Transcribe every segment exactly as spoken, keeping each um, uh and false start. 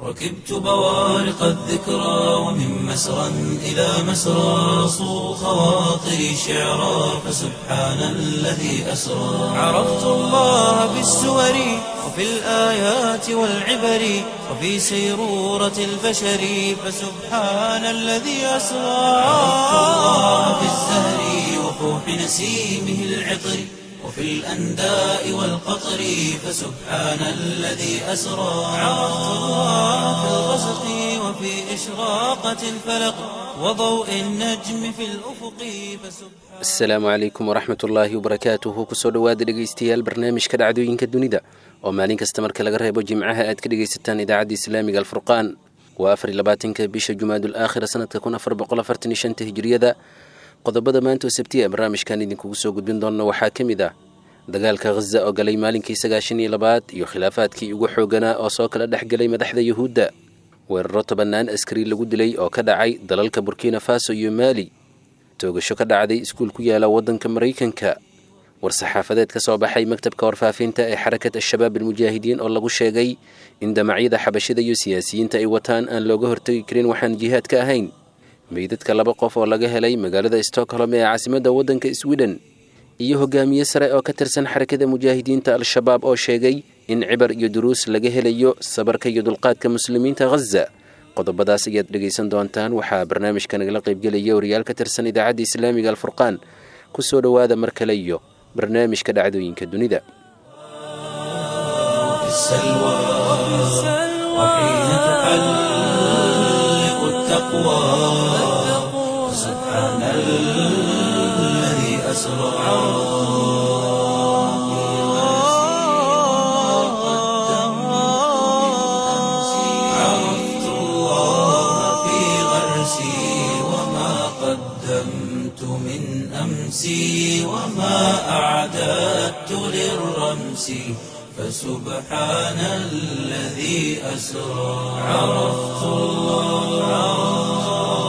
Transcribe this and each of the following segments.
ركبت بوارق الذكرى ومن مسرى إلى مسرى صو خواطري شعرا فسبحان الذي أسرى عرفت الله بالسور وفي الآيات والعبر وفي سيرورة البشر فسبحان الذي أسرى عرفت الله بالزهر وفوح نسيمه العطر وفي الأنداء والقطر فسبحان الذي أسرى عرفت الله في الغسق وفي إشراقة الفلق وضوء النجم في الأفق فسبحان السلام عليكم ورحمة الله وبركاته كسو دواد dhegeystayaal barnaamijka dhacdooyinka dunida oo maalin kasta marka laga reebo jimcaha aad ka dhegeysataan idaacadda Islaamiga Al-Furqaan waa afar iyo labaatanka bisha Jumaadul Aakhir sanadka kun afar boqol afartan iyo shan Hijriyada qodobada maanta oo sabtiya barnaamijkan idinkugu soo gudbin doona waxaa kamid ah dagaalka Gaza oo galay maalinkii sagaashan iyo labaad iyo khilaafaadkii ugu xooganaa oo soo kala dhaxgalay madaxda Yahuudda weeraro tobanaan askari lagu dilay oo ka dhacay dalalka Burkina Faso iyo Mali toogasho ka dhacday iskuul ku yaala wadanka Mareykanka war-saxaafadeed ka soo baxay maktabka warfaafinta ee xarakada shabaab al-mujaahidiin oo lagu sheegay in damacyada xabashida iyo siyaasiyiinta ay wataan aan looga hortagi karin waxaan jihaad ka ahayn meydadka laba qof oo laga helay magaalada Stockholm ee caasimadda wadanka Sweden iyo hogaamiye sare oo ka tirsan xarakada mujaahidiinta al-shabaab oo sheegay in cibar iyo duruus laga helayo sabarka iyo dulqaadka muslimiinta Gaza qodobadaas ayaad dhageysan doontaan waxaa barnaamijka nagala qaybgelaya wariyaal ka tirsan idaacadda Islaamiga Al-Furqaan ku soo dhawaada mar kale iyo barnaamijka dhacdooyinka dunida السلوى وحين تحلق التقوى سبحان الذي أسرى عرفت الله في غرسي وما قدمت من أمسي وما أعددت للرمس فسبحان الذي أسرى عرفت الله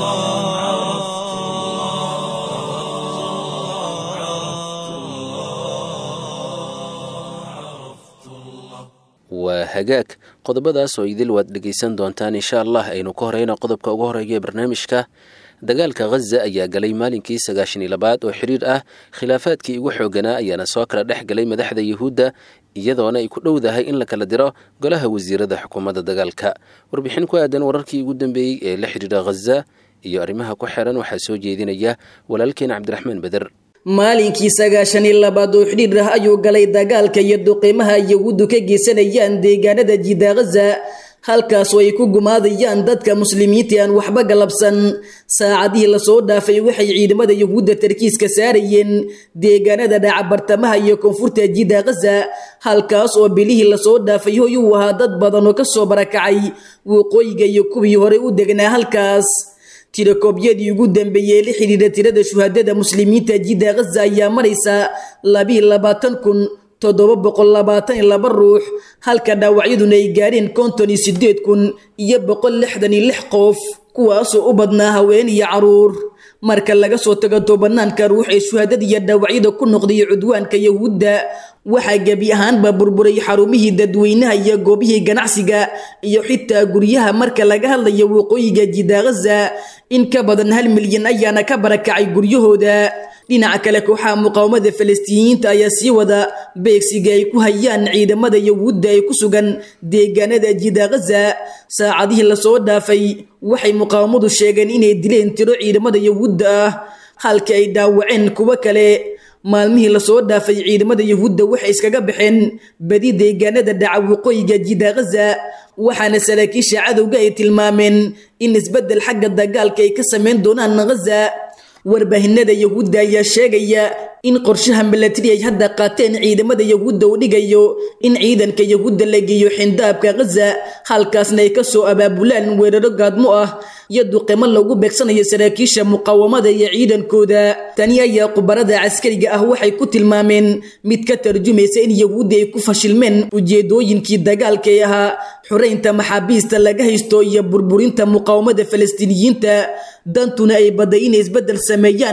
waa hagaag qodobadaas oo idil waad dhageysan doontaan insha Allah aynu ka horeyno qodobka ugu horeeya barnaamijka dagaalka Gaza ayaa galay maalinkii sagaashan iyo labaad oo xiriir ah khilaafaadkii ugu xooganaa ayaana soo kala dhex galay madaxda Yahuudda iyadoona ay ku dhowdahay in la kala diro golaha wasiirada xukuumadda dagaalka warbixin ku aadan wararkii ugu dambeeyay ee la xiriira Gaza iyo arrimaha ku xiran waxa soo jeedinaya walaalkeen Cabdiraxmaan Badar maalinkii sagaashan iyo labaad oo xiriir ah ayuu galay dagaalka iyo duqeymaha Yahuuddu ka geysanayaan deegaanada jida Gaza halkaas oo ay ku gumaadayaan dadka muslimiinta aan waxba galabsan saacadihii la soo dhaafay waxay ciidamada Yahuudda tarkiiska saarayeen deegaanada dhaca bartamaha iyo koonfurta jida Gaza halkaas oo bilihii la soo dhaafay uu ahaa dad badan oo ka soo barakacay waqooyiga iyo kuwii hore u degnaa halkaas tirakoobyadii ugu dambeeyay la xiriira tirada shuhadada muslimiinta jida Gaza ayaa maraysa laba iyo labaatan kun toddoba boqol labaatan iyo laba ruux halka dhaawacyaduna ay gaareen konton iyo siddeed kun iyo boqol lixdan iyo lix qof kuwaasoo u badnaa haween iyo caruur marka laga soo tago tobanaanka ruux ee shuhadada iyo dhaawacyada ku noqday cudwaanka Yahuudda waxaa gebi ahaanba burburay xarumihii dadweynaha iyo goobihii ganacsiga iyo xitaa guryaha marka laga hadlayo waqooyiga jida Gaza in ka badan hal milyan ayaana ka barakacay guryahooda dhinaca kale kooxaha muqaawamada Falastiiniyiinta ayaa sii wada beegsiga ay ku hayaan ciidamada Yahuudda ee ku sugan deegaanada jida Gaza saacadihii la soo dhaafay waxay muqaawamadu sheegeen inay dileen tiro ciidamada Yahuudda ah halka ay dhaawaceen kuwa kale maalmihii la soo dhaafay ciidamada Yahuudda waxay iskaga baxeen badi deegaanada dhaca waqooyiga jida Gaza waxaana saraakiisha cadowga ay tilmaameen in isbedel xagga dagaalka ay ka sameyn doonaan Gaza warbaahinada Yahuudda ayaa sheegaya in qorshaha military ay hadda qaateen ciidamada Yahuudda uu dhigayo in ciidanka Yahuudda la geeyo xindaabka Gaza halkaasna ay ka soo abaabulaan weeraro gaadmo ah iyo duqeymo lagu beegsanayo saraakiisha muqaawamada iyo ciidankooda tani ayaa qubarada askariga ah waxay ku tilmaameen mid ka tarjumaysa in Yahuudda ay ku fashilmeen ujeedooyinkii dagaalka ee ahaa xureynta maxaabiista laga haysto iyo burburinta muqaawamada Falastiiniyiinta dantuna ay baday in isbedel sameeyaan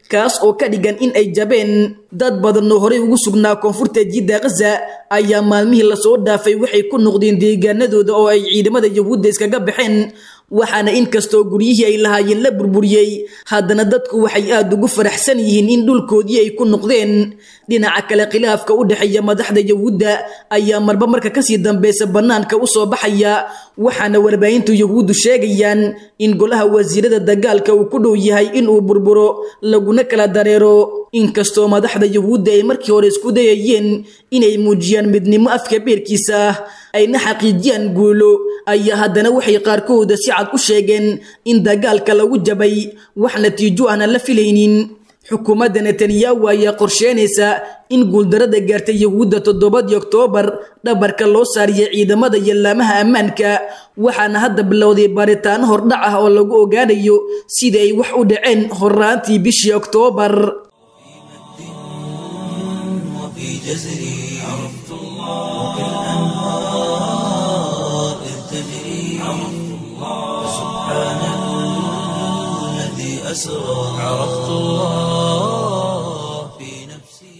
kaas oo ka dhigan in ay jabeen dad badan oo horey ugu sugnaa koonfurta jidda Gaza ayaa maalmihii la soo dhaafay waxay ku noqdeen deegaanadooda oo ay ciidamada Yahuudda iskaga baxeen waxaana inkastoo guryihii ay lahaayeen la burburiyay haddana dadku waxay aad ugu faraxsan yihiin in dhulkoodii ay ku noqdeen dhinaca kale khilaafka u dhaxeeya madaxda Yahuudda ayaa marba marka ka sii dambaysa banaanka u soo baxaya waxaana warbaahintu Yahuuddu sheegayaan in golaha wasiirada dagaalka uu ku dhow yahay in uu burburo laguna kala dareero inkastoo madaxda Yahuudda ay markii hore isku dayayeen inay muujiyaan midnimo afka beerkiisa ayna xaqiijiyaan guulo ayaa haddana waxay qaarkooda si cad u sheegeen in dagaalka lagu jabay wax natiijo ahna la filaynin xukuumadda Netanyahu ayaa qorsheynaysa in guuldarada gaartay Yahuudda toddobadii Oktoobar dhabarka loo saariyay ciidamada yalaamaha ammaanka waxaana hadda bilowday baaritaano hordhac ah oo lagu ogaanayo sida ay wax u dhaceen horaantii bishii Oktoobar. جزري عرفت الله وكالأنهار إذ تجري عرفت الله سبحان الذي أسرى عرفت الله في نفسي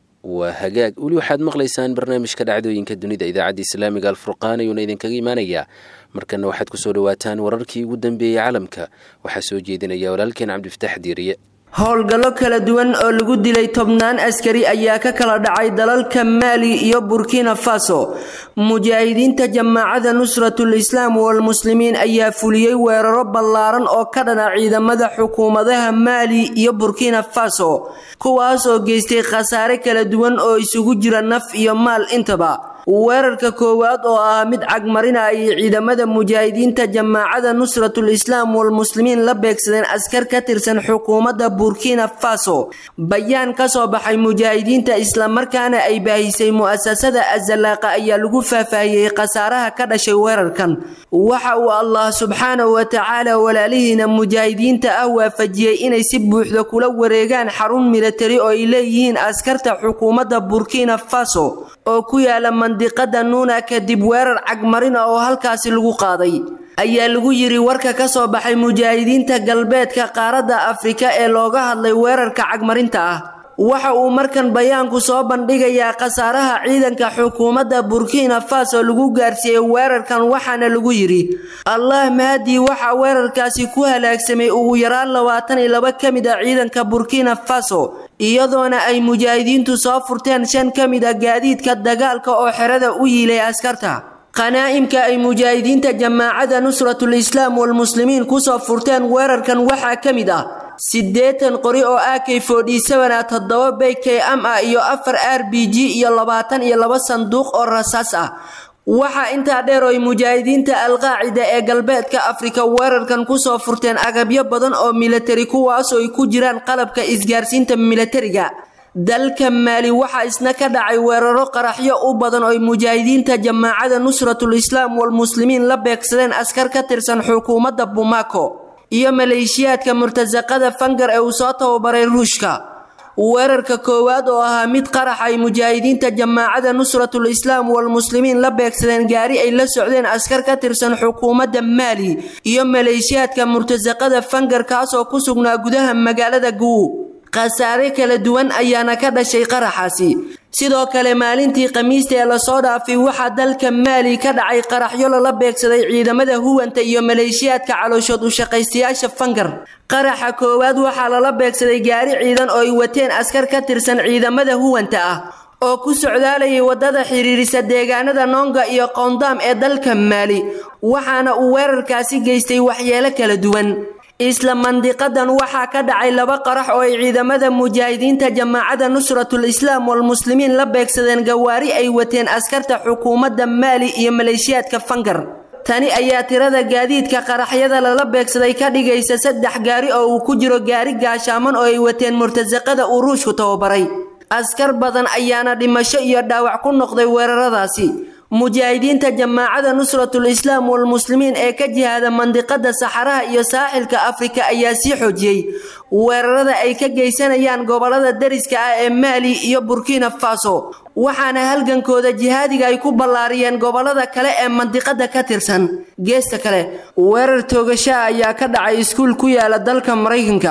وهجاج ولي واحد مغليسان برنامج كدعدوين كالدنيا إذاعة إسلامية الفرقان يونيدن كجيمانية markana waxaad ku soo dhawaataan wararkii ugu dambeeyay caalamka waxa soo jeedinaya walaalkeen Cabdi Fataax Diiriye. howlgallo kala duwan oo lagu dilay tobnaan askari ayaa ka kala dhacay dalalka Mali iyo Burkina Faso. mujaahidiinta jamaacada Nusratul Islaam wal Muslimiin ayaa fuliyay weeraro ballaaran oo ka dhana ciidamada xukuumadaha Mali iyo Burkina Faso kuwaas oo geystay khasaare kala duwan oo isugu jira naf iyo maal intaba. weerarka koowaad oo ah mid cagmarinaya ciidamada mujaahidiinta jamaacada Nusratul Islaam wal Muslimiin la beegsadeen askar ka tirsan xukuumadda Burkina Faso. bayaan ka soo baxay mujaahidiinta isla markaana ay baahisay mu'asasada Az-Zalaaqa ayaa lagu faahfaahiyay khasaaraha ka dhashay weerarkan. waxa uu Allah subhanahu wa ta'ala walaalihiina mujaahidiinta ah waafajiyay inay si buuxda kula wareegaan xarun military oo ay leeyihiin askarta xukuumadda Burkina Faso oo ku yaala mandiqada Nuuna kadib weerar cagmarin oo halkaasi lagu qaaday. ayaa lagu yiri warka ka soo baxay mujaahidiinta galbeedka qaaradda Afrika ee looga hadlay weerarka cagmarinta ah. waxa uu markan bayaanku soo bandhigayaa khasaaraha ciidanka xukuumadda Burkina Faso lagu gaarsiiyay weerarkan waxaana lagu yiri Allah mahdi waxa weerarkaasi ku halaagsamay ugu yaraan labaatan iyo laba kamid ah ciidanka Burkina Faso iyadoona ay mujaahidiintu soo furteen shan kamid ah gaadiidka dagaalka oo xerada u yiilay askarta. qanaa'imka ay mujaahidiinta jamaacada Nusratul Islaam wal Muslimiin ku soo furteen weerarkan waxa kamid ah sideetan qori oo A K forty-seven ah toddoba B K M ah iyo afar R P G iyo labaatan iyo laba sanduuq oo rasaas ah. waxa inta dheer oo mujaahidiinta al-Qaacida ee galbeedka Afrika weerarkan ku soo furteen agabyo badan oo military kuwaas oo ay ku jiraan qalabka isgaarsiinta militariga. dalka Mali waxa isna ka dhacay weeraro qaraxyo u badan oo mujaahidiinta jamaacada Nusratul Islaam wal Muslimiin la beegsadeen askar ka tirsan xukuumadda Bamako iyo maleeshiyaadka murtazaqada Fangar ee uu soo tababaray Ruushka. weerarka koowaad oo ahaa mid qarax ay mujaahidiinta jamaacada Nusratul Islaam wal Muslimiin la beegsadeen gaari ay la socdeen askar ka tirsan xukuumadda Mali iyo maleeshiyaadka murtazaqada Fangar kaas oo ku sugnaa gudaha magaalada Guu. khasaare kala duwan ayaana ka dhashay qaraxaasi. sidoo kale maalintii Khamiista ee la soo dhaafay waxa dalka Mali ka dhacay qaraxyo la beegsaday ciidamada huwanta iyo maleeshiyaadka calooshood u shaqaystayaasha Fangar. qaraxa koowaad waxa la beegsaday gaari ciidan oo ay wateen askar ka tirsan ciidamada huwanta ah oo ku socdaalayay wadada xiriirisa deegaanada Nonga iyo Qondam ee dalka Mali waxaana uu weerarkaasi geystay waxyeelo kala duwan. isla mandiqadan waxa ka dhacay laba qarax oo ay ciidamada mujaahidiinta jamaacada Nusratul Islaam wal Muslimiin la beegsadeen gawaari ay wateen askarta xukuumadda Mali iyo maleeshiyaadka Fangar. tani ayaa tirada gaadiidka qaraxyada la beegsaday ka dhigaysa saddex gaari oo uu ku jiro gaari gaashaaman oo ay wateen murtazaqada uu Ruushku tababaray. askar badan ayaana dhimasho iyo dhaawac ku noqday weeraradaasi. mujaahidiinta jamaacada Nusratul Islaam wal Muslimiin ee ka jihada mandiqada Saxaraha iyo saaxilka Afrika ayaa sii xoojiyay weerarada ay ka geysanayaan gobolada dariska ah ee Mali iyo Burkina Faso waxaana halgankooda jihaadiga ay ku ballaariyeen gobolada kale ee mandiqada ka tirsan. geesta kale weerar toogasho ayaa ka dhacay iskuul ku yaala dalka Mareykanka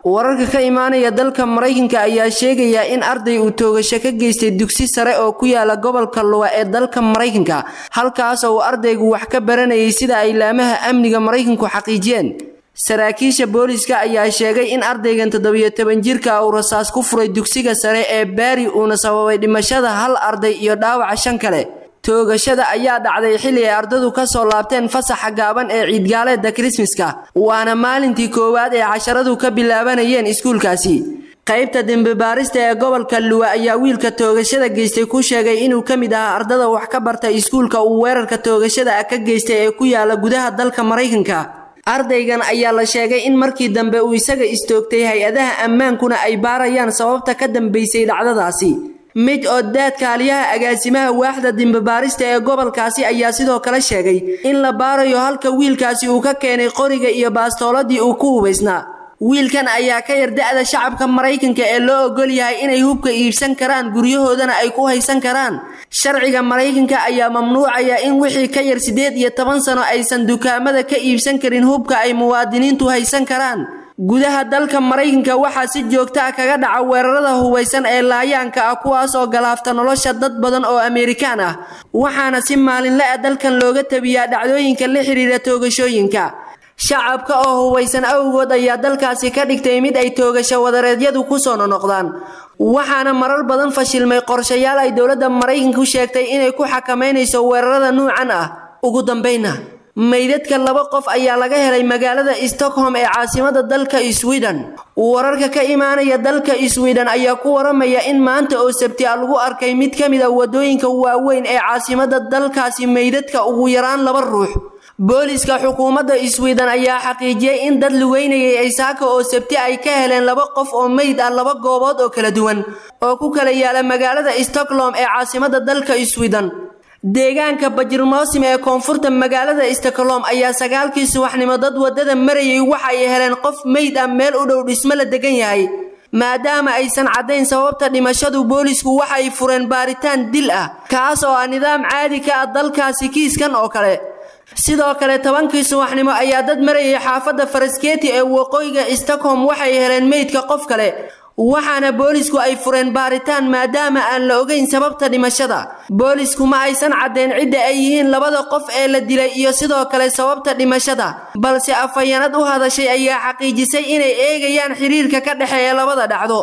wararka ka imaanaya dalka Mareykanka ayaa sheegaya in arday uu toogasho ka geystay dugsi sare oo ku yaala gobolka Iowa ee dalka Mareykanka halkaas oo ardaygu wax ka baranayay sida ay laamaha amniga Mareykanku xaqiijiyeen saraakiisha booliska ayaa sheegay in ardaygan toddoba iyo toban jirka uu rasaas ku furay dugsiga sare ee Barry uuna sababay dhimashada hal arday iyo dhaawaca shan kale toogashada ayaa dhacday xilli ay ardaydu ka soo laabteen fasaxa gaaban ee ciidgaaleedda Christmaska waana maalintii koowaad ee casharadu ka bilaabanayeen iskuulkaasi qaybta dambe baarista ee gobolka Iowa ayaa wiilka toogashada geystay ku sheegay inuu kamid ahaa ardada wax ka bartay iskuulka uu weerarka toogashada ka geystay ee ku yaala gudaha dalka Mareykanka ardaygan ayaa la sheegay in markii dambe uu isaga istoogtay hay'adaha ammaankuna ay baarayaan sababta ka dambeysay dhacdadaasi mid oo daadkaaliyaha agaasimaha waaxda dimbabaarista ee gobolkaasi ayaa sidoo kale sheegay in la baarayo halka wiilkaasi uu ka keenay qoriga iyo baastooladii uu ku hubaysnaa wiilkan ayaa ka yar da'da shacabka Mareykanka ee loo ogol yahay inay hubka iibsan karaan guryahoodana ay ku haysan karaan sharciga Mareykanka ayaa mamnuucaya in wixii ka yar sideed iyo toban sano aysan dukaamada ka iibsan karin hubka ay muwaadiniintu haysan karaan gudaha dalka Mareykanka waxa si joogto ah kaga dhaca weerarada hubeysan ee laayaanka ah kuwaas oo galaafta nolosha dad badan oo Ameerikaan ah waxaana si maalinle ah dalkan looga tabiyaa dhacdooyinka la xiriira toogashooyinka shacabka oo hubeysan awgood ayaa dalkaasi ka dhigtay mid ay toogasho wadareedyadu ku soo noqdaan waxaana marar badan fashilmay qorshayaal ay dawladda Mareykanku sheegtay inay ku xakameynayso weerarada noocan ah ugu dambeynna meydadka laba qof ayaa laga helay magaalada Stockholm ee caasimadda dalka Sweden wararka ka imaanaya dalka Sweden ayaa ku waramaya in maanta oo Sabti ah lagu arkay mid kamid ah wadooyinka waaweyn ee caasimadda dalkaasi meydadka ugu yaraan laba ruux booliska xukuumadda Sweden ayaa xaqiijiyay in dad lugeynayay ay saaka oo Sabti ay ka heleen laba qof oo meyd ah laba goobood oo kala duwan oo ku kala yaala magaalada Stockholm ee caasimadda dalka Sweden deegaanka Bajirmoosim ee koonfurta magaalada Stockholm ayaa sagaalkii subaxnimo dad wadada marayay waxa ay heleen qof meyd ah meel u dhow dhisme la degan yahay maadaama aysan cadeyn sababta dhimashadu boolisku waxa ay fureen baaritaan dil ah kaas oo nidaam caadi ka ah dalkaasi kiiskan oo kale sidoo kale tobankii subaxnimo ayaa dad marayay xaafadda Faraskeeti ee waqooyiga Stockholm waxay heleen meydka qof kale waxaana boolisku ay fureen baaritaan maadaama aan la ogeyn sababta dhimashada boolisku ma aysan cadeyn cidda ay yihiin labada qof ee la dilay iyo sidoo kale sababta dhimashada balse afayeenad u hadashay ayaa xaqiijisay inay eegayaan xiriirka ka dhaxeeya labada dhacdo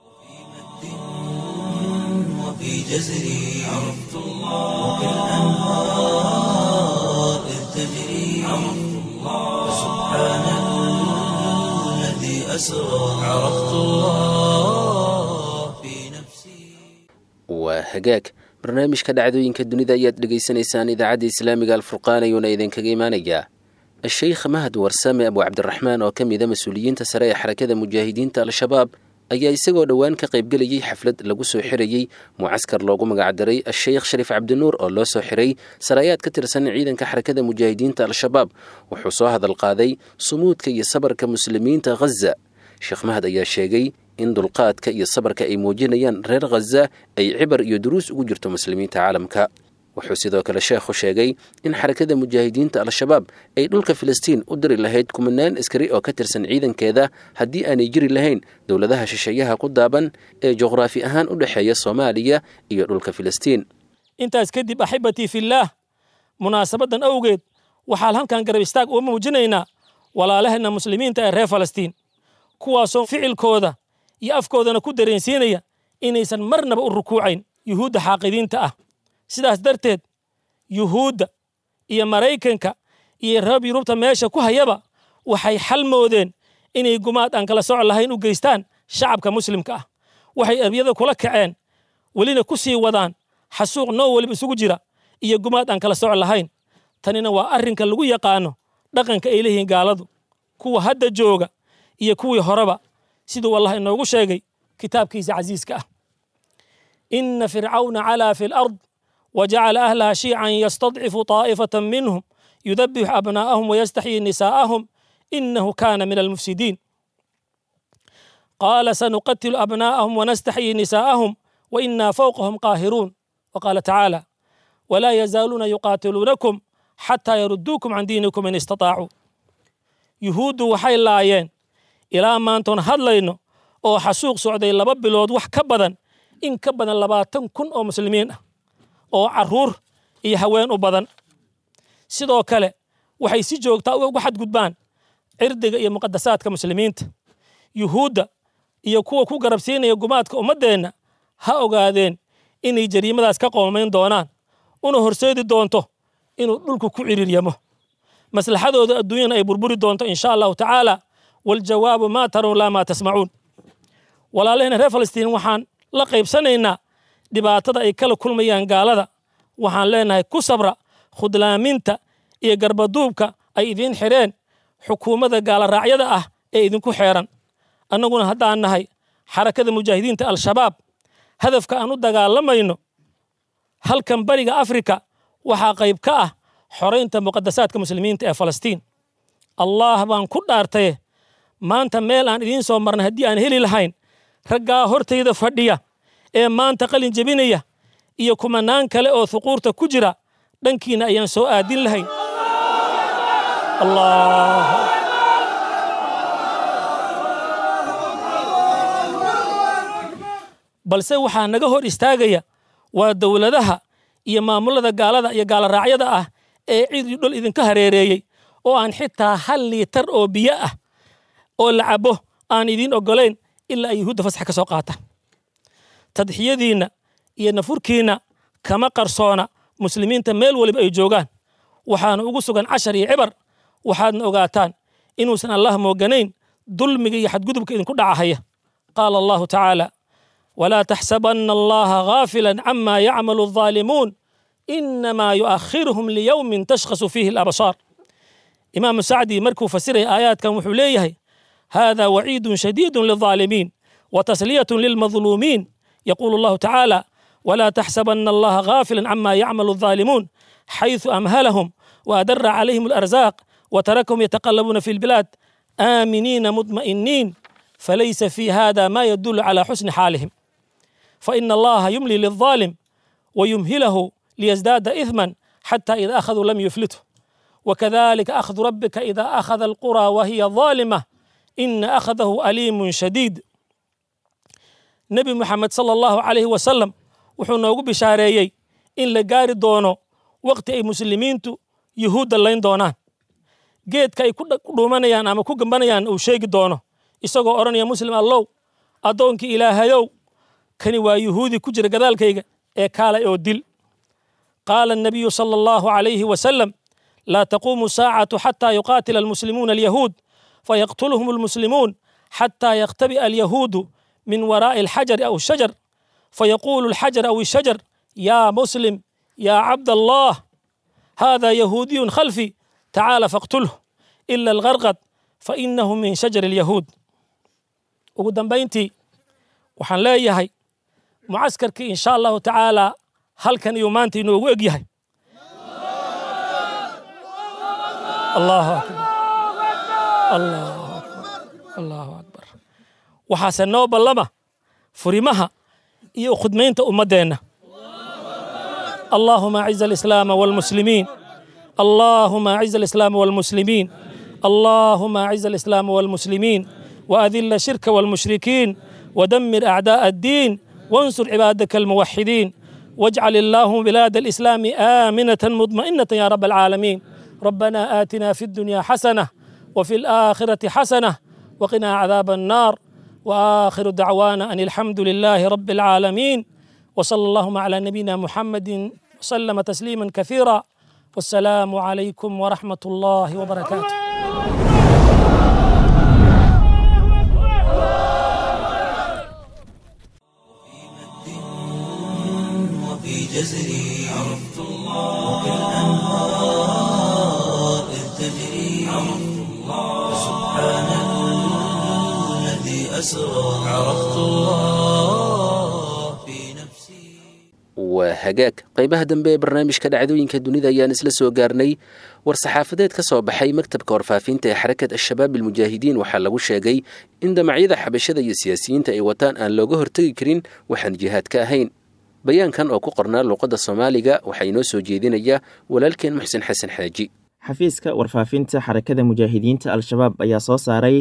عرفت الله في نفسي waa hagaag barnaamijka dhacdooyinka dunida ayaad dhegaysanaysaan idaacadda islaamiga alfurqaan ayuuna idinkaga imaanayaa الشيخ mahad warsame abu cabdiraxmaan oo ka mid a mas-uuliyiinta sare ee xarakada mujaahidiinta al-shabaab ayaa isagoo dhowaan ka qaybgelayay xaflad lagu soo xirayey mucaskar loogu magacdaray الشيخ shariif cabdinuur oo loo soo xiray saraayaad ka tirsan ciidanka xarakada mujaahidiinta al-shabaab wuxuu soo hadal qaaday sumuudka iyo sabarka muslimiinta Gaza sheekh mahad ayaa sheegay in dulqaadka iyo sabarka ay muujinayaan reer Gaza ay cibar iyo duruus ugu jirto muslimiinta caalamka wuxuu sidoo kale sheekhu sheegay in xarakada mujaahidiinta al-shabaab ay dhulka Filistiin u diri lahayd kumanaan askari oo ka tirsan ciidankeeda haddii aanay jiri lahayn dowladaha shisheeyaha ku daaban ee juqraafi ahaan u dhaxeeya Soomaaliya iyo dhulka Filistiin intaas kadib axibatii fillaah munaasabadan awgeed waxaan halkan garab istaag u muujinaynaa walaalaheena muslimiinta ee reer Filistiin kuwaasoo ficilkooda iyo afkoodana ku dareensiinaya inaysan marnaba u rukuucayn yuhuudda xaaqidiinta ah sidaas darteed yuhuudda iyo Mareykanka iyo reer Yurubta meesha ku hayaba waxay xal moodeen inay gumaad aan kala sooc lahayn u geystaan shacabka muslimka ah waxay arbiyada kula kaceen walina ku sii wadaan xasuuq noo waliba isugu jira iyo gumaad aan kala sooc lahayn tanina waa arrinka lagu yaqaano dhaqanka ay leeyihiin gaaladu kuwa hadda jooga iyo kuwii horeba sidoo wallahi inoogu sheegay kitaabkiisa casiiska ah inna fir'auna ala fil ard وجعل أهلها شيعا يستضعف طائفة منهم يذبح أبناءهم ويستحيي نساءهم إنه كان من المفسدين قال سنقتل أبناءهم ونستحيي نساءهم وإنا فوقهم قاهرون وقال تعالى ولا يزالون يقاتلونكم حتى يردوكم عن دينكم إن استطاعوا يهود وحي لايين ilaa maantoon hadlayno oo xasuuq socday laba bilood wax ka badan in ka badan labaatan kun oo muslimiin ah oo carruur iyo haween u badan. sidoo kale waxay si joogtaa uga xadgudbaan cirdiga iyo muqaddasaadka muslimiinta. yuhuudda iyo kuwa ku garabsiinaya gumaadka ummaddeenna ha ogaadeen inay jariimadaas ka qoomayn doonaan una horseedi doonto inuu dhulku ku ciriiryamo maslaxadooda adduunyana ay burburi doonto insha allahu tacaala. waljawaabu maa taruun laa maa tasmacuun. walaalahayna reer falastiin waxaan la qaybsanaynaa dhibaatada ay kala kulmayaan gaalada. waxaan leenahay ku sabra khudlaaminta iyo garbaduubka ay idiin xireen xukuumadda gaalaraacyada ah ee idinku xeeran. annaguna haddaan nahay xarakada mujaahidiinta al-shabaab hadafka aan u dagaalamayno halkan bariga afrika waxaa qayb ka ah xoraynta muqaddasaadka muslimiinta ee falastiin. allah baan ku dhaartaye maanta meel aan idiin soo marnay haddii aan heli lahayn raggaa hortayda fadhiya ee maanta qalin jebinaya iyo kumanaan kale oo thuquurta ku jira dhankiina ayaan soo aadin lahayn. allah balse waxaa naga hor istaagaya waa dowladaha iyo maamulada gaalada iyo gaalaraacyada ah ee cid iyo dhul idinka hareereeyey oo aan xitaa hal liitar oo biyo ah oo la cabo aan idiin oggolayn ilaa ay yuhuudda fasax ka soo qaataan. tadxiyadiinna iyo nafurkiinna kama qarsoona muslimiinta meel waliba ay joogaan. waxaana ugu sugan cashar iyo cibar. waxaadna ogaataan inuusan allah mooganayn dulmiga iyo xadgudubka idinku dhacahaya. qaala allahu tacaala ولا تحسبن الله غافلا عما يعمل الظالمون إنما يؤخرهم ليوم تشخص فيه الأبصار. إمام سعدي مركو فسره آيات كان وحوليه هذا وعيد شديد للظالمين وتسلية للمظلومين. يقول الله تعالى ولا تحسبن الله غافلا عما يعمل الظالمون حيث أمهلهم وأدر عليهم الأرزاق وتركهم يتقلبون في البلاد آمنين مطمئنين فليس في هذا ما يدل على حسن حالهم فإن الله يملي للظالم ويمهله ليزداد إثما حتى إذا أخذوا لم يفلته وكذلك أخذ ربك إذا أخذ القرى وهي ظالمة إن أخذه أليم شديد. نبي محمد صلى الله عليه وسلم wuxuu noogu bishaareeyey in la gaari doono waqti ay muslimiintu yuhuudda layn doonaan. geedka ay ku dhuumanayaan ama ku gambanayaan uu sheegi doono isagoo odhanaya muslim allow addoonkii ilaahayow kani waa yuhuudi ku jira gadaalkayga ee kaalay oo dil. qaala الnabiyu salى allahu calayhi wasalam laa taquumu saacatu xataa yuqaatila almuslimuuna alyahuud fayaqtuluhum almuslimuun xataa yaktabi'a alyahuudu min waraa'i alxajari aw shajar فيقول الحجر أو الشجر يا مسلم يا عبد الله هذا يهودي خلفي تعال فاقتله إلا الغرقد فإنه من شجر اليهود. وقدام بينتي وحن لا يهي معسكرك إن شاء الله تعالى هل كان يومانتي نوغ يهي الله أكبر الله أكبر الله أكبر وحسن نوب اللمة فرمها iyo khudmaynta ummadeenna. اللهم أعز الإسلام والمسلمين اللهم أعز الإسلام والمسلمين اللهم أعز الإسلام والمسلمين وأذل الشرك والمشركين ودمر أعداء الدين وانصر عبادك الموحدين واجعل اللهم بلاد الإسلام آمنة مطمئنة يا رب العالمين. ربنا آتنا في الدنيا حسنة وفي الآخرة حسنة وقنا عذاب النار وآخر دعوانا أن الحمد لله رب العالمين وصلى اللهم على نبينا محمد وسلم تسليما كثيرا والسلام عليكم ورحمة الله وبركاته. وفي جزري عرفت الله وكالأنهار إذ تجري عرفت الله سبحان أسرى عرفت الله في نفسي. waa hagaag qaybaha dambe ee barnaamijka dhacdooyinka dunida ayaan isla soo gaarnay. war-saxaafadeed ka soo baxay maktabka warfaafinta ee xarakad al-shabaab almujaahidiin waxaa lagu sheegay in damacyada xabashada iyo siyaasiyiinta ay wataan aan looga hortegi karin waxaan jihaad ka ahayn. bayaankan oo ku qornaa luuqadda soomaaliga waxaa inoo soo jeedinaya walaalkeen muxsin xasan xaaji. xafiiska warfaafinta xarakada mujaahidiinta al-shabaab ayaa soo saaray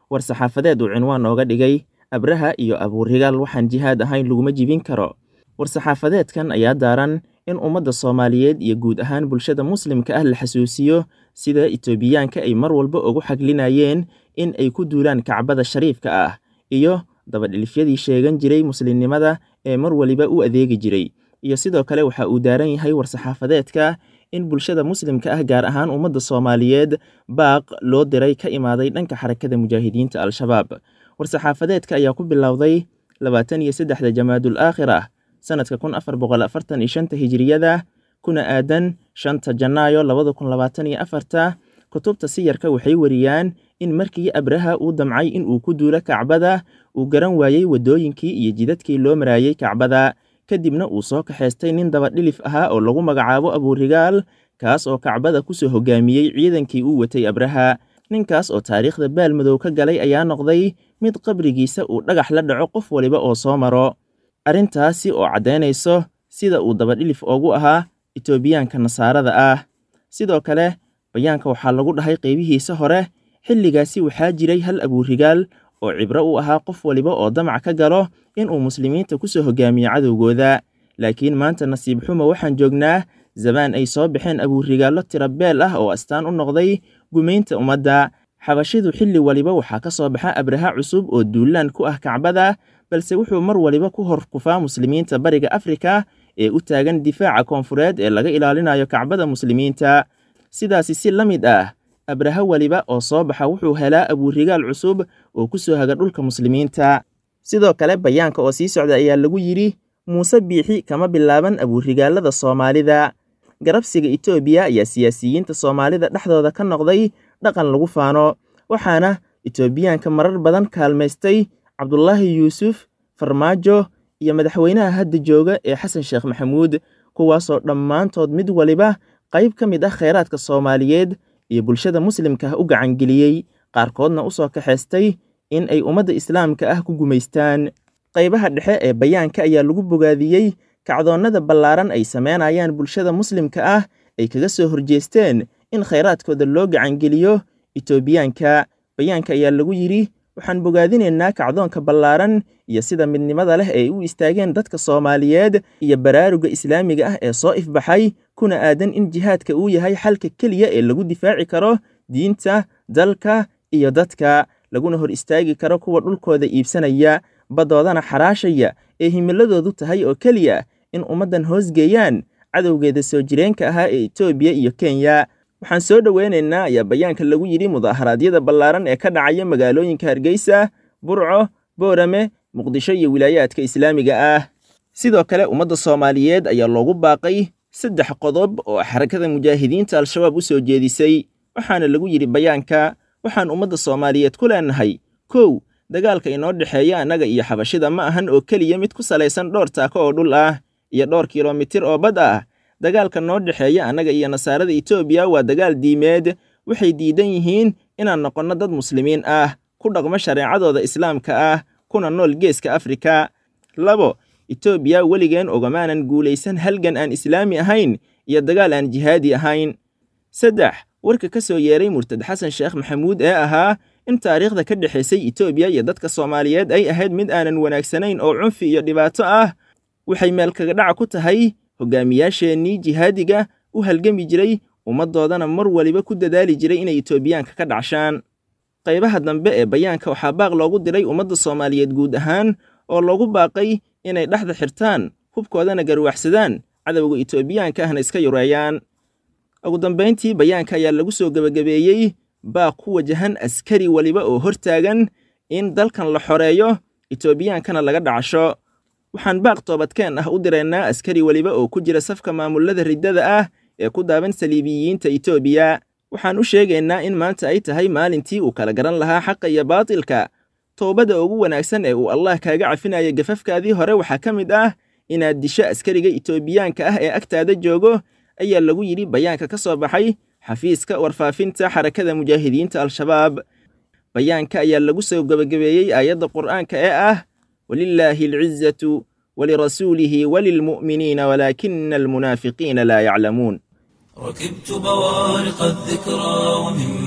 war-saxaafadeed uu cinwaan ooga dhigay abraha iyo abuurigaal waxaan jihaad ahayn laguma jibin karo. war-saxaafadeedkan ayaa daaran in ummadda Soomaaliyeed iyo guud ahaan bulshada muslimka ah la xasuusiyo sida Itoobiyaanka ay mar walba ugu xaglinayeen in ay ku duulaan Kacbada Shariifka ah iyo dabadhilifyadii sheegan jiray muslimnimada ee mar waliba u adeegi jiray. iyo sidoo kale waxa uu daaran yahay war-saxaafadeedka in bulshada muslimka ah gaar ahaan ummadda Soomaaliyeed baaq loo diray ka imaaday dhanka xarakada mujaahidiinta Al-Shabaab. war-saxaafadeedka ayaa ku bilowday labaatan iyo saddexda Jamaadul Aakhirah sanadka kun afar boqol afartan iyo shanta hijriyada kuna aadan shanta Janaayo labada kun labaatan iyo afarta. kutubta siyarka waxay wariyaan in markii Abraha uu damcay in uu ku duulo Kacbada uu garan waayay wadooyinkii iyo jidadkii loo maraayay Kacbada, kadibna uu soo kaxeystay nin dabadhilif ahaa oo lagu magacaabo Abuurigaal, kaas oo Kacbada ku soo hogaamiyey ciidankii uu watay Abraha. ninkaas oo taariikhda baalmadow ka galay ayaa noqday mid qabrigiisa uu dhagax la dhaco qof waliba oo soo maro. arrintaasi oo caddaynayso sida uu dabadhilif ugu ahaa Itoobiyaanka Nasaarada ah. sidoo kale bayaanka waxaa lagu dhahay qaybihiisa hore xilligaasi waxaa jiray hal Abuurigaal oo cibro u ahaa qof waliba oo damac ka galo in uu muslimiinta ku soo hogaamiyo cadowgooda. laakiin maanta nasiib xumo waxaan joognaa zamaan ay soo baxeen Abuurigaallo tirabeel ah oo astaan u noqday gumaynta ummadda. xabashidu xilli waliba waxaa ka soo baxa Abraha cusub oo duulaan ku ah Kacbada, balse wuxuu mar waliba ku hor kufaa muslimiinta bariga Afrika ee u taagan difaaca koonfureed ee laga ilaalinayo Kacbada muslimiinta. sidaasi si la mid ah Abraha waliba oo soo baxa wuxuu helaa Abuurigaal cusub oo ku soo haga dhulka muslimiinta. sidoo kale bayaanka oo sii socda ayaa lagu yidhi Muuse Biixi kama bilaaban Abuurigaalada Soomaalida. garabsiga Itoobiya ayaa siyaasiyiinta Soomaalida dhexdooda ka noqday dhaqan lagu faano, waxaana Itoobiyaanka marar badan kaalmaystay Cabdullaahi Yuusuf, Farmaajo iyo madaxweynaha hadda jooga ee Xasan Sheekh Maxamuud, kuwaasoo dhammaantood mid waliba qayb ka mid ah kheyraadka Soomaaliyeed iyo bulshada muslimka ah u gacangeliyey, qaarkoodna u soo kaxaystay in ay ummadda islaamka ah ku gumaystaan. qaybaha dhexe ee bayaanka ayaa lagu bogaadiyey kacdoonnada ballaaran ay sameynayaan bulshada muslimka ah ay kaga soo horjeesteen in kheyraadkooda loo gacangeliyo Itoobiyaanka. bayaanka ayaa lagu yidhi waxaan bogaadinaynaa kacdoonka ballaaran iyo sida midnimada leh ay u istaageen dadka Soomaaliyeed iyo baraaruga islaamiga ah ee soo ifbaxay, kuna aadan in jihaadka uu yahay xalka keliya ee lagu difaaci karo diinta, dalka iyo dadka, laguna hor istaagi karo kuwa dhulkooda iibsanaya, badoodana xaraashaya ee himiladoodu tahay oo keliya in ummaddan hoosgeeyaan cadowgeeda soo jireenka ahaa ee Itoobiya iyo Kenya. waxaan soo dhoweynaynaa ayaa bayaanka lagu yidhi mudaaharaadyada ballaaran ee ka dhacaya magaalooyinka Hargeysa, Burco, Boorame, Muqdisho iyo wilaayaadka islaamiga ah. sidoo kale ummadda Soomaaliyeed ayaa loogu baaqay saddex qodob oo xarakada mujaahidiinta Al-Shabaab u soo jeedisay, waxaana lagu yidhi bayaanka waxaan ummadda Soomaaliyeed ku leenahay kow dagaalka inoo dhexeeya annaga iyo xabashida ma ahan oo keliya mid ku salaysan dhowr taako oo dhul ah iyo dhowr kiiloomitir oo bad ah. dagaalka noo dhexeeya annaga iyo Nasaarada Itoobiya waa dagaal diimeed. waxay diidan yihiin inaan noqonno dad muslimiin ah, ku dhaqmo shareecadooda islaamka ah, kuna nool geeska Afrika. labo Itoobiya weligeen ogamaanan guulaysan halgan aan islaami ahayn iyo dagaal aan jihaadi ahayn. saddex warka ka soo yeeray murtad Xasan Sheekh Maxamuud ee ahaa in taariikhda ka dhexaysay Itoobiya iyo dadka Soomaaliyeed ay ahayd mid aanan wanaagsanayn oo cunfi iyo dhibaato ah, waxay meel kaga dhac ku tahay hogaamiyaasheenii jihaadiga u halgami jiray, ummadoodana mar waliba ku dadaali jiray inay Itoobiyaanka ka dhacshaan. qaybaha dambe ee bayaanka waxaa baaq loogu diray ummadda Soomaaliyeed guud ahaan oo loogu baaqay inay dhexda xirtaan, hubkoodana garwaxsadaan, cadowga Itoobiyaanka ahna iska yureeyaan. ugu dambeyntii bayaanka ayaa lagu soo gabagabeeyey baaq ku wajahan askari waliba oo hortaagan in dalkan la xoreeyo, Itoobiyaankana laga dhacsho. waxaan baaq toobadkeen ah u direynaa askari waliba oo ku jira safka maamulada riddada ah ee ku daaban saliibiyiinta Itoobiya. waxaan u sheegaynaa in maanta ay tahay maalintii uu kala garan lahaa xaqa iyo baatilka. toobada ugu wanaagsan ee uu Allah kaaga cafinayo gafafkaadii hore waxaa ka mid ah inaad disho askariga Itoobiyaanka ah ee agtaada joogo, ayaa lagu yidhi bayaanka ka soo baxay xafiiska warfaafinta xarakada mujaahidiinta Al-Shabaab. bayaanka ayaa lagu soo gabagabeeyey aayadda Qur'aanka ee ah walillaahi alcizzatu walirasuulihi walilmu'miniina walaakina almunaafiqiina laa yaclamuun. ركبت بوارق الذكرى ومن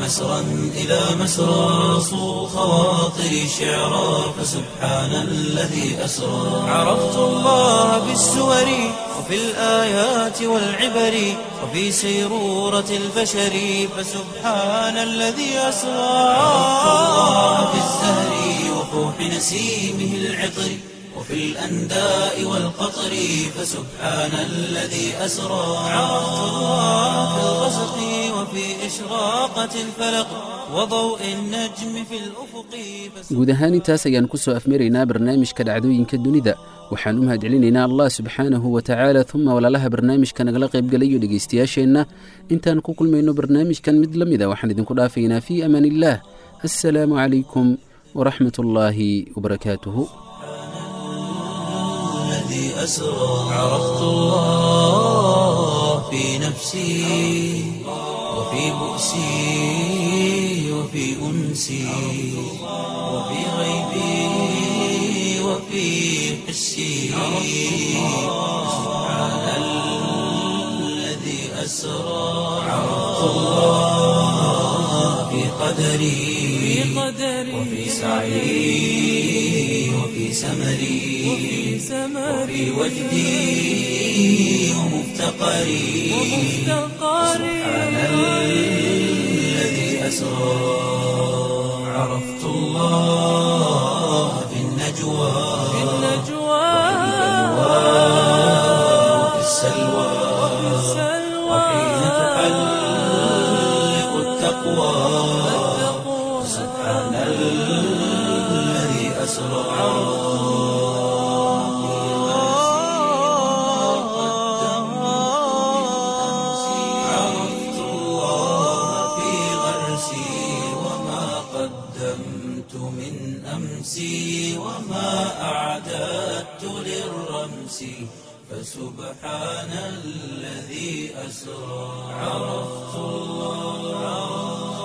مسرا إلى مسرى صو خواطري شعرا فسبحان الذي أسرى عرفت الله بالسور وفي الآيات والعبر وفي سيرورة البشر فسبحان الذي أسرى عرفت الله بالزهر وفوح نسيمه العطر وفي الأنداء والقطر فسبحان الذي أسرى عرفت الله في الغسق وفي إشراقة الفلق وضوء النجم في الأفق guud ahaan intaas ayaan ku soo afmaraynaa barnaamijka dhacdooyinka dunida waxaan u mahadcelinaynaa allah subxaanahu wa tacaala uma walaalaha barnaamijka nagala qaybgalayo dhegaystayaasheenna intaan ku kulmayno barnaamijkan mid la mida waxaan idinku dhaafaynaa fii amaan illaah assalaamu calaykum waraxmat ullaahi wabarakaatuhu أسرى عرفت الله في نفسي وفي بؤسي وفي أنسي وفي غيبي وفي حسي سبحان الذي أسرى عرفت الله في قدري وفي سعي وفي سمري وفي وجدي ومفتقري سبحان الذي أسرى عرفت الله في النجوى وفي السلوى وحين تحلق التقوى سبحان الذي أسرى عرفت الله في غرسي وما قدمت من أمسي وما أعددت للرمس فسبحان الذي أسرى عرفت الله